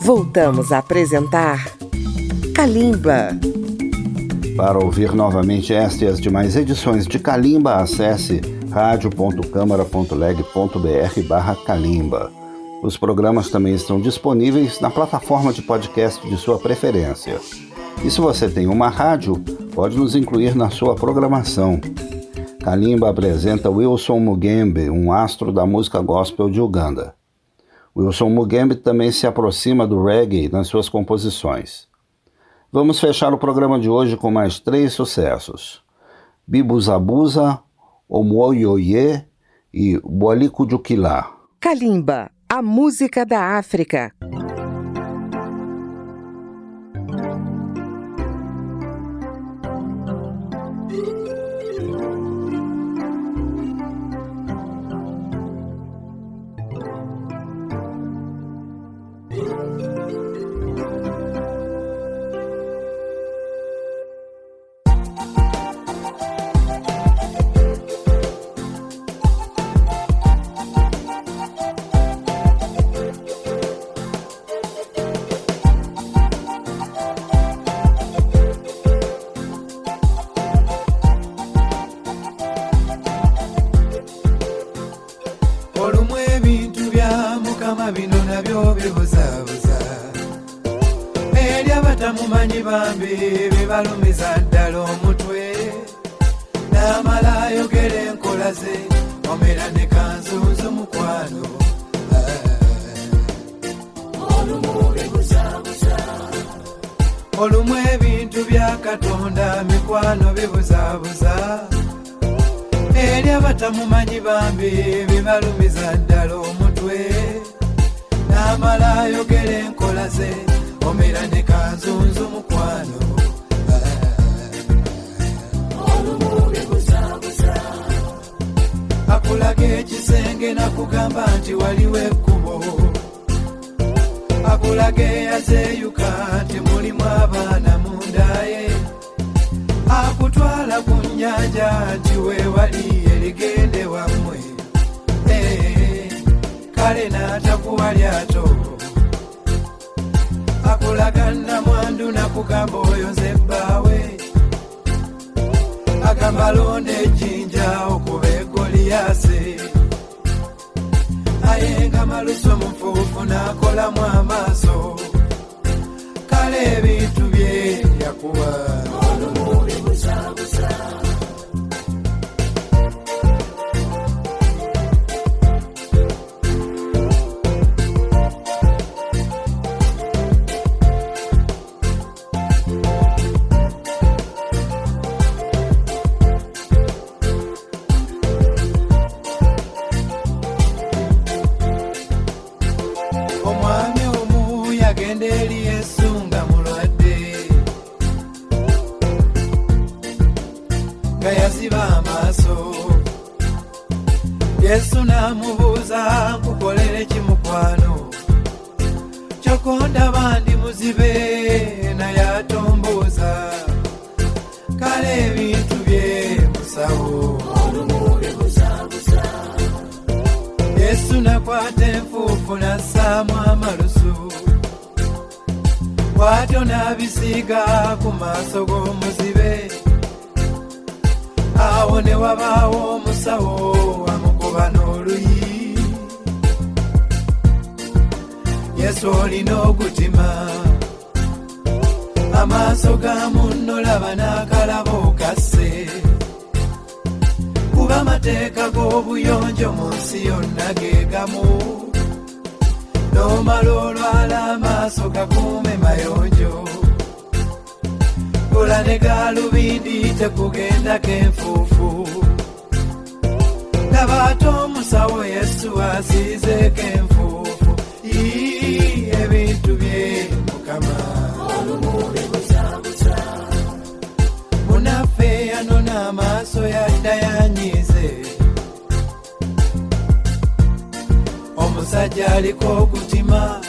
Voltamos a apresentar Kalimba. Para ouvir novamente esta e as demais edições de Kalimba, acesse radio.câmara.leg.br/Kalimba. Os programas também estão disponíveis na plataforma de podcast de sua preferência. E se você tem uma rádio, pode nos incluir na sua programação. Kalimba apresenta Wilson Mugembe, um astro da música gospel de Uganda. Wilson Mugembe também se aproxima do reggae nas suas composições. Vamos fechar o programa de hoje com mais 3 sucessos: Bibuzabuza, Omoyoye e Boalikujukila. Kalimba, a música da África. Mumanyi bambi bebalumiza ddala omutwe n'amala ayogera enkola ze omera ne kanzuzo mukwano olumu ebintu bya Katonda mikwano bibuzaabuza eri abatamumanyi bambi bebalumiza ddala omutwe n'amala ayogera enkola ze omera ne kanzunzu mukwano akulaga ekisenge nakugamba nti waliwo ekkubo akulaga eyazeeyuka nti mulimu abaana mundaye akutwala ku nnyanja nti weewali erigende wammwe kale n'atakuwa lyato akulaga namwandu nakugamba oyo nze bbaawe agamba londa ejjinja okuba Goliyasi ayenga maluso mufuufu n'akolamu amaaso kale ebintu bye yakuwa Yesu namubuuza nkukolere ki mukwano kyokonda bandi muzibe naye atombuuza kale ebintu bye musawo Yesu nakwata enfuufu nassaamu amalusu bw'atyo n'abisiiga ku maaso g'omuzibe awo ne wabaawo omusawo amukuba n'oluyi Yesu olina ogutima amaaso ga munno laba n'akalaba okasse kuba amateeka g'obuyonjo mu nsi yonna ge gamu n'omala olwala amaaso gakuume mayonjo kola ne galubindi tekugendako enfuufu laba ate omusawo Yesu asiizeeko enfuufu ebintu bye Mukama munaffe yanona amaaso yadda yanyiize omusajja aliko okutima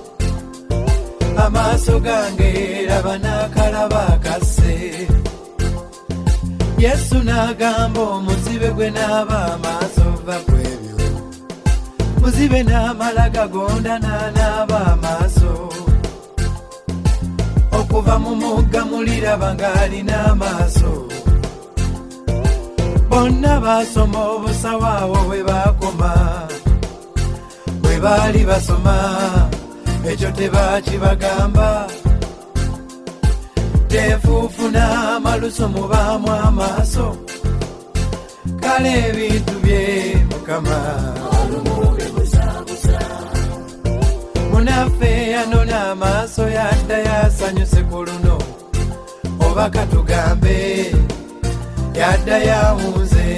amaaso gange laba n'akalaba akasse Yesu n'agamba omuzibe gwe n'aba amaaso va kwebyo muzibe n'amala gagonda n'anaaba amaaso okuva mu mugga muliraba ng'alina amaaso. Bonna basoma obusawo awo bwe bakoma, bwe baali basoma ekyo tebakibagamba. Tefuufuna amaluso mubaamu amaaso, kale ebintu bye Mukama munaffe yanona amaaso yadda yasanyuse ku luno, oba katugambe yadda yawunze.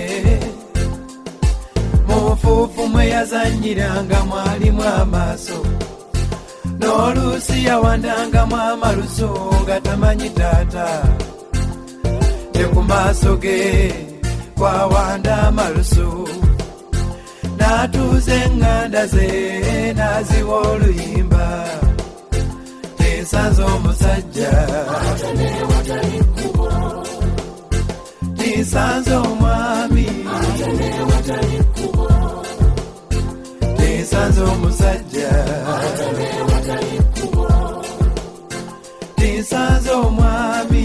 Mufuufu mwe yazanyiranga mwalimu amaaso, n'oluusi yawandangamu amaluso nga tamanyi taata. Te ku maaso ge kwawanda amaluso, n'atuuza eŋŋanda ze n'aziwa oluyimba. Tinsanze omusajja, tinsanze omwami, tinsanze omusajja, tinsanze omwami.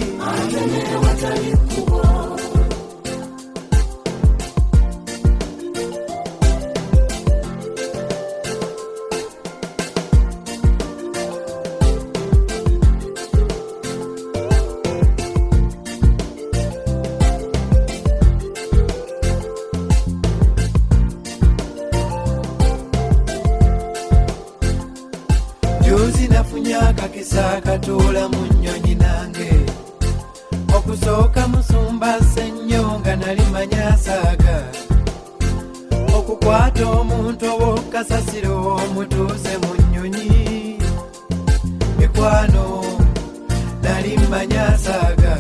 Juzi nafunye akakisa akatuula mu nnyonyi nange, okusooka musumba ssennyo nga nali manya asaaga, okukwata omuntu ow'okasasiro omutuuse mu nnyonyi. Mikwano nali manya asaaga,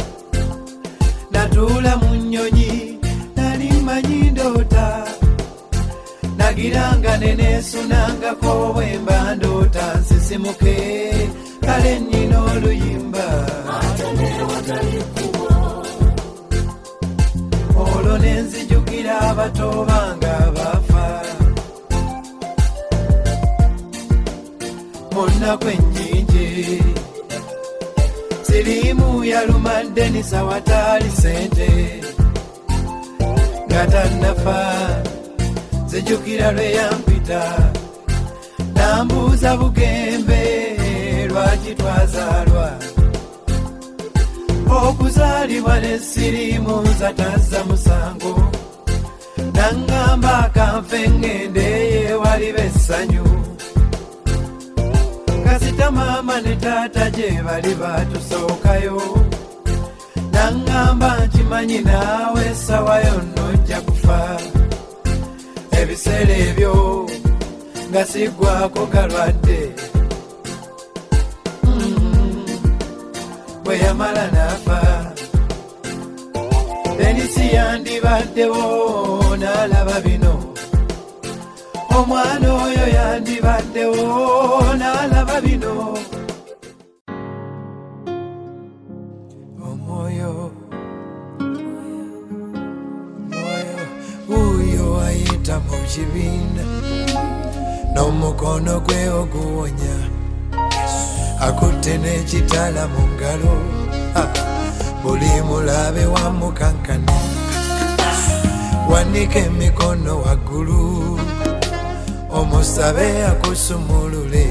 natuula mu nnyonyi nali manyi ndoota, nagiranga neneesunangako bwe mba ndoota nsisimuke, kale nnina oluyimba. Olwo ne nzijukira abato bange abafa mu nnaku ennyingi. Siriimu yaluma Denisa wataali sente nga tannafa, nzijukira lwe yampita nambuuza bugembe lwaki twazaalwa. Okuzaalibwa ne siriimu nza tazza musango, naŋŋamba akanfe ŋŋende ewaliba essanyu. Kasita maama ne taata gye bali baatusookayo, naŋŋamba nkimanyi naawe essawa yonna ojja kufa. Ebiseera ebyo nga siggwako galwadde, bwe yamala n'afa. Denisi yandibaddewo n'alaba bino, omwana oyo yandibaddewo n'alaba bino. Omwoyo uyo ayita mu kibiina, n'omukono gwe oguwonya, akutte n'ekitala mu ngalo. Buli mulabe wamukankane, wanika emikono waggulu, omusabe akusumulule.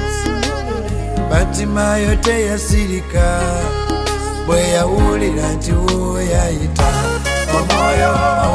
Batimayo teyasirika bwe yawulira nti wuwe yayita. Omwoyo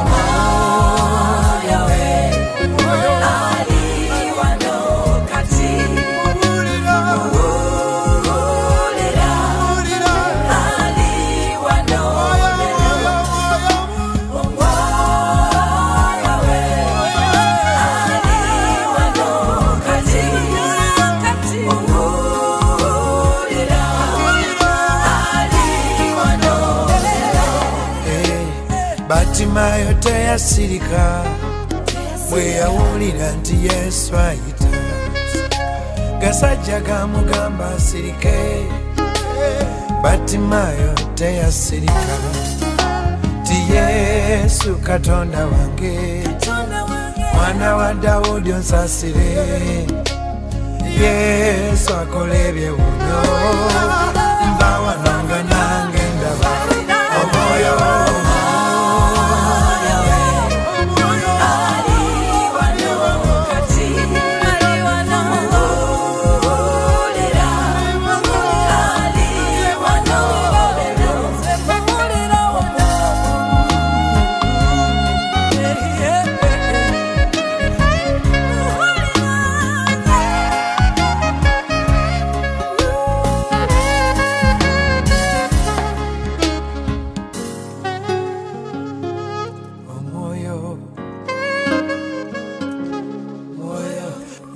Batimayo teyasirika bwe yawulira nti Yesu ayita. Gasajja gamugamba asirike, Batimayo teyasirika ti Yesu Katonda wange, mwana wa Dawudi onsasire. Yesu akola ebyewuunyo,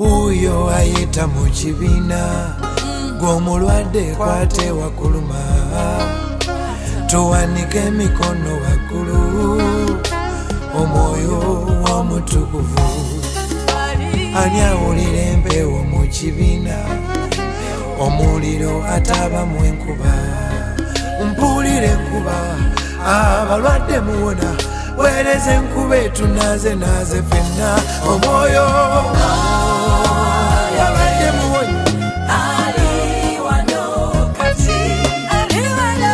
uyo ayita mu kibiina gw'omulwadde kwate wakuluma tuwanike emikono waggulu omwoyo w'omutukuvu ani awulira empewo mu kibiina omuliro ataba mu enkuba mpulira enkuba abalwadde muwona weereza enkuba etunaze naze fenna omwoyo yabadde muwona ali wano kati ali wano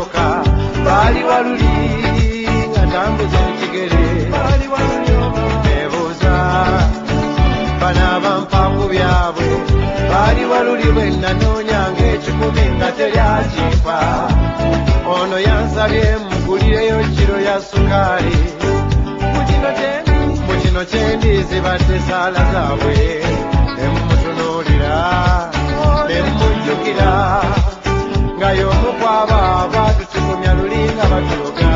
bali waluli nga tambuza ekigere bali waluli yanoonyanga ekikumi nga teryakifa ono yansabye mugulireyo kiro ya sukaali mu kino kyendizi badde saala zaabwe nemumutunuulira nemumujjukira nga y'omu kwabo abatutukumya lulinga batuloga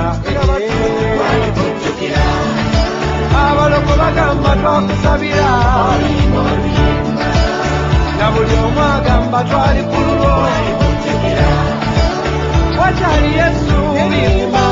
abaloko bagamba twakusabira na buli omu agamba twali ku lulwo wakyali Yesu bimba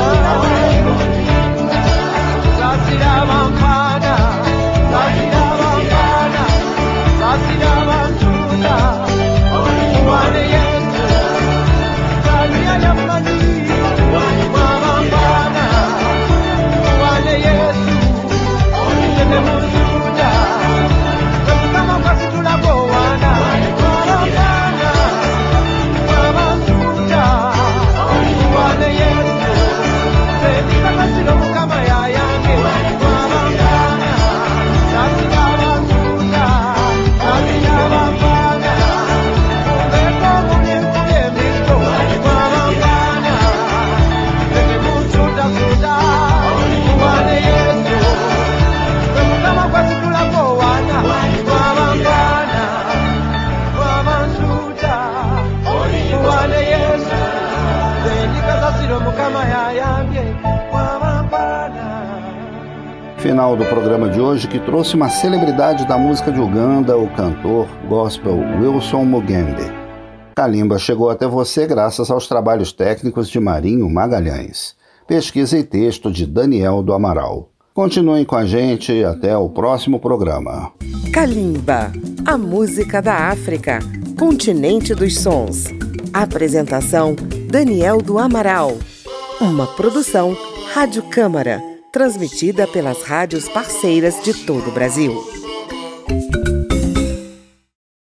saasira abampaana saasira abampaana saasira abantuuta wane Yesu saaliya yamanyi abampaana wane Yesu tetemuntuuta temukama kwasitulako wana abampaana abantuuta wane Yesu tetikakasiro mukama yayange abampaana saasira abantuuta saasira abampaana ombeeko omulyekuli emito abampaana tetemuntuutasuuta wane Yesu temukama kwasitulako wana abampaana abantuuta wane Yesu tetikakasiro mukama yayambye abampaana. Final do programa de hoje, que trouxe uma celebridade da música de Uganda, o cantor gospel Wilson Mugembe. Kalimba chegou até você graças aos trabalhos técnicos de Marinho Magalhães. Pesquisa e texto de Daniel do Amaral. Continuem com a gente e até o próximo programa. Kalimba, a música da África, continente dos sons. Apresentação, Daniel do Amaral. Uma produção Rádio Câmara, transmitida pelas rádios parceiras de todo o Brasil.